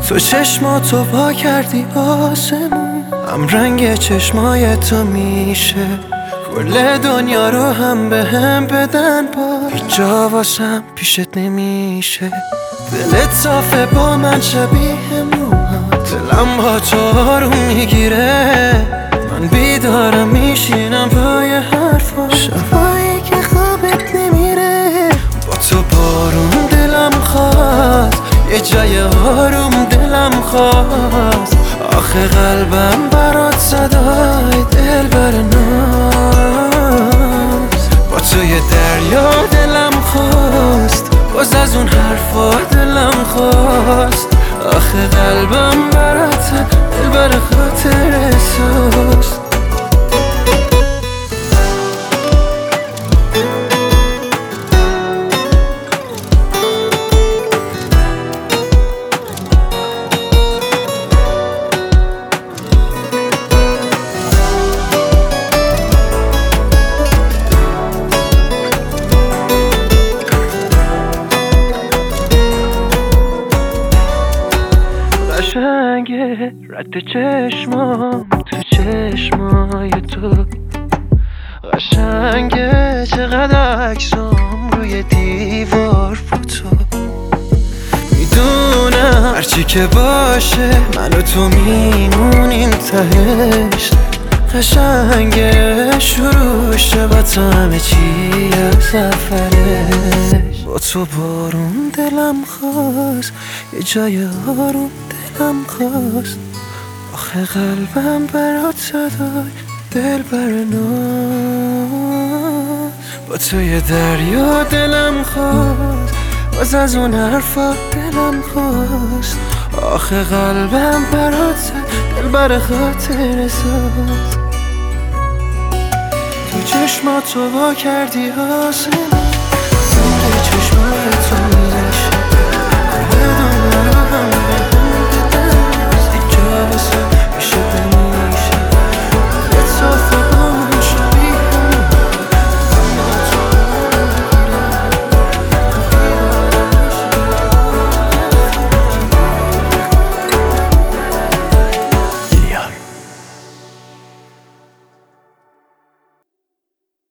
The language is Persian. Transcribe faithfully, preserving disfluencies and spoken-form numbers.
تو چشماتو پا کردی آسمون، هم رنگ چشمای تو میشه کل دنیا رو هم به هم بدن. با هیچ جا واسم پیشت نمیشه، دلت صافه با من شبیه موهات، دلم با تو آروم میگیره، من بیدارم میشینم پای حرفا، شبایی که خوابت نمیره. با تو بارون دلم خواست، یه جای آروم دلم خواست، آخه قلبم برات صدای دل بر ناز. با تو یه دریا دلم خواست، باز از اون حرفا دلم خواست، آخه قلبم برات دل بر خاطر سوست. قشنگه رد چشمام تو چشمای تو، قشنگه چقدر عکسام روی دیوار فوتو. میدونم هرچی که باشه من و تو میمونیم تهش، قشنگه شروعش با تو همه چی از سفرش. با تو بارون دلم خواست، یه جای آروم دلم خواست، آخه قلبم برات صدای دل بر ناز. با تو یه دریا دلم خواست، باز از اون حرفا دلم خواست، آخه قلبم برات دل بر خاطر ساز. تو چشماتو وا کردی آسمون، رنگ چشمای